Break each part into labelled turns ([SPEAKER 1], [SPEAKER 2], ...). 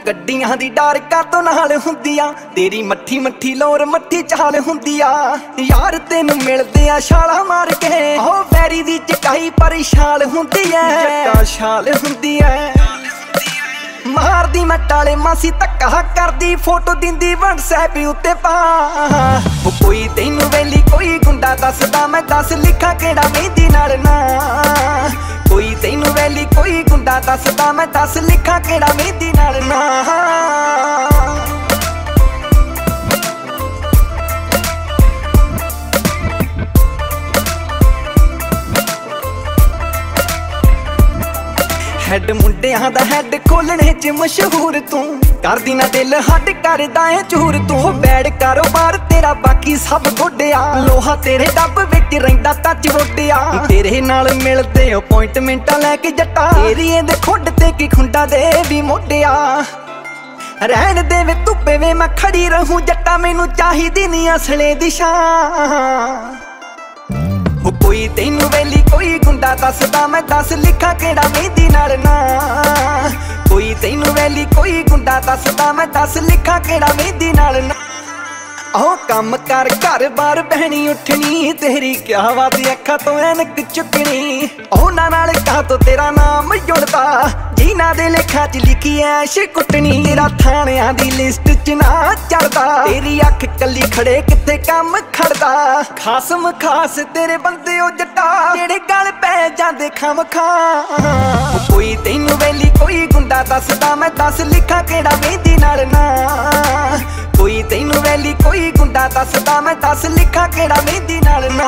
[SPEAKER 1] ਗੱਡੀਆਂ ਦੀ ਡਾਰ ਕਾਤੋਂ ਨਾਲ ਹੁੰਦੀਆਂ ਤੇਰੀ ਮੱਠੀ ਮੱਠੀ ਲੋਰ ਮੱਠੀ ਚਾਲ ਹੁੰਦੀ ਆ ਯਾਰ ਤੈਨੂੰ ਮਿਲਦੇ ਆ ਛਾਲਾ ਮਾਰ ਕੇ ਉਹ ਵੈਰੀ ਦੀ ਚਕਾਈ ਪਰ ਛਾਲ ਹੁੰਦੀ ਐ ਜੱਟਾ ਛਾਲ ਹੁੰਦੀ ਐ ਮਾਰਦੀ ਮੈਂ ਟਾਲੇ ਮਾਸੀ ਧੱਕਾ ਕਰਦੀ ਫੋਟੋ ਦਿੰਦੀ WhatsApp ਉੱਤੇ ਪਾ ਉਹ ਕੋਈ ਤੈਨੂੰ ਵੇਲੀ ਕੋਈ ਗੁੰਡਾ ਦੱਸਦਾ ਮੈਂ ਦੱਸ ਲਿਖਾਂ ਕਿਹੜਾ ਮਹਿੰਦੀ ਨਾਲ ਨਾ ਕੋਈ ਤੈਨੂੰ ਵੇਲੀ ਕੋਈ ਗੁੰਡਾ ਦੱਸਦਾ ਮੈਂ ਦੱਸ ਲਿਖਾਂ ਕਿਹੜਾ ਮਹਿੰਦੀ ਨਾਲ ਨਾ ਹੈਡ ਮੁੰਡਿਆਂ ਦਾ ਹੈਡ ਖੋਲਣੇ ਚ ਮਸ਼ਹੂਰ ਤੂੰ ਕਰਦੀ ਨਾ ਦਿਲ ਹੱਡ ਕਰਦਾ ਏ ਚੂਰ ਤੂੰ ਬੈਡ ਕਾਰੋਬਾਰ ਤੇਰਾ ਬਾਕੀ ਸਭ ਗੋਡਿਆ ਲੋਹਾ ਤੇਰੇ ਡੱਬ ਵਿੱਚ ਰਹਿੰਦਾ ਟੱਚ ਵੋਡਿਆ ਤੇਰੇ ਨਾਲ ਮਿਲਦੇ ਅਪਾਇੰਟਮੈਂਟਾਂ ਲੈ ਕੇ ਜੱਟਾ ਏਰੀਏ ਦੇ ਖੁੱਡ ਤੇ ਕੀ ਖੁੰਡਾ ਦੇ ਵੀ ਮੋਢਿਆ ਰਹਿਣ ਦੇ ਵੇ ਧੁੱਪੇ ਵੇ ਮੈਂ ਖੜੀ ਰਹੂੰ ਜੱਟਾ ਮੈਨੂੰ ਚਾਹੀਦੀ ਨੀ ਅਸਲੇ ਦੀ ਸ਼ਾਨ ਉਹ ਕੋਈ ਤੈਨੂੰ ਵੇਲੀ ਕੋਈ ਗੁੰਡਾ ਦੱਸਦਾ ਮੈਂ ਦੱਸ ਲਿਖਾਂ ਕਿਹੜਾ ਮਹਿੰਦੀ ਨਾਲ ਨਾ ਕੋਈ ਤੈਨੂੰ ਵੇਲੀ ਕੋਈ ਗੁੰਡਾ ਦੱਸਦਾ ਮੈਂ ਦੱਸ ਲਿਖਾਂ ਕਿਹੜਾ ਮਹਿੰਦੀ ਨਾਲ ਨਾ ਉਹ ਕੰਮ ਕਰ ਘਰ ਬਾਰ ਬਹਿਣੀ ਉੱਠਣੀ ਤੇਰੀ ਕਿਆ ਬਾਤ ਅੱਖਾਂ ਤੋਂ ਐਨਕ ਚੁੱਕਣੀ ਉਹਨਾਂ ਨਾਲ ਕਹਾਂ ਤੋਂ ਤੇਰਾ ਨਾਮ ਜੁੜਦਾ ਜਿਨ੍ਹਾਂ ਦੇ ਲੇਖਾਂ 'ਚ ਲਿਖੀ ਐਸ਼ ਕੁੱਟਣੀ ਤੇਰਾ ਥਾਣਿਆਂ ਦੀ ਲਿਸਟ 'ਚ ਨਾ ਚੜਦਾ ਤੇਰੀ ਅੱਖ ਕੱਲੀ ਖੜੇ ਕਿੱਥੇ ਕੰਮ ਖੜਦਾ ਖਾਸਮ ਖਾਸ ਤੇਰੇ ਬੰਦੇ ਉਹ ਜੱਟਾ ਜਿਹੜੇ ਗਲ ਪੈ ਜਾਂਦੇ ਖਮਖਾ ਕੋਈ ਤੈਨੂੰ ਵੇਲੀ ਕੋਈ ਗੁੰਡਾ ਦੱਸਦਾ ਮੈਂ ਦੱਸ ਲਿਖਾਂ ਕਿਹੜਾ ਮਹਿੰਦੀ ਨਾਲ ਨਾ ਕੋਈ ਤੈਨੂੰ ਵੇਲੀ ਕੋਈ ਗੁੰਡਾ ਦੱਸਦਾ ਮੈਂ ਦੱਸ ਲਿਖਾਂ ਕਿਹੜਾ ਮਹਿੰਦੀ ਨਾਲ ਨਾ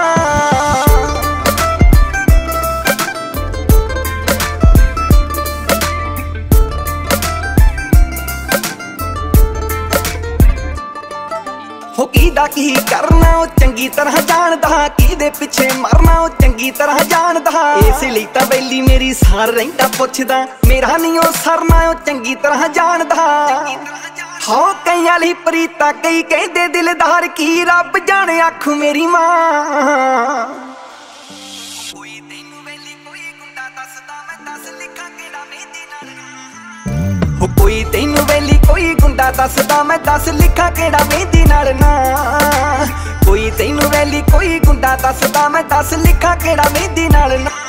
[SPEAKER 1] ਹੋ ਕਿਹਦਾ ਕੀ ਕਰਨਾ ਉਹ ਚੰਗੀ ਤਰ੍ਹਾਂ ਜਾਣਦਾ ਕਿਹਦੇ ਪਿੱਛੇ ਮਰਨਾ ਉਹ ਚੰਗੀ ਤਰ੍ਹਾਂ ਜਾਣਦਾ ਇਸ ਲਈ ਤਾਂ ਬੈਲੀ ਮੇਰੀ ਸਾਰ ਰਹਿੰਦਾ ਪੁੱਛਦਾ ਮੇਰਾ ਨਹੀਂ ਉਹ ਸਰਨਾ ਉਹ ਚੰਗੀ ਤਰ੍ਹਾਂ ਜਾਣਦਾ ਹੋ ਕਈਆਂ ਲਈ ਪ੍ਰੀਤਾ ਕਈ ਕਹਿੰਦੇ ਦਿਲਦਾਰ ਕੀ ਰੱਬ ਜਾਣੇ ਆਖੂ ਮੇਰੀ ਮਾਂ ਕੋਈ ਤੈਨੂੰ ਵੇਲੀ ਕੋਈ ਗੁੰਡਾ ਦੱਸਦਾ ਮੈਂ ਦੱਸ ਲਿਖਾਂ ਕਿਹੜਾ ਮਹਿੰਦੀ ਨਾਲ ਹੋ ਕੋਈ ਤੈਨੂੰ ਵੇਲੀ ਕੋਈ ਗੁੰਡਾ ਦੱਸਦਾ ਮੈਂ ਦੱਸ ਲਿਖਾਂ ਕਿਹੜਾ ਮਹਿੰਦੀ ਨਾਲ ਨਾ ਕੋਈ ਤੈਨੂੰ ਵੇਲੀ ਕੋਈ ਗੁੰਡਾ ਦੱਸਦਾ ਮੈਂ ਦੱਸ ਲਿਖਾਂ ਕਿਹੜਾ ਮਹਿੰਦੀ ਨਾਲ ਨਾ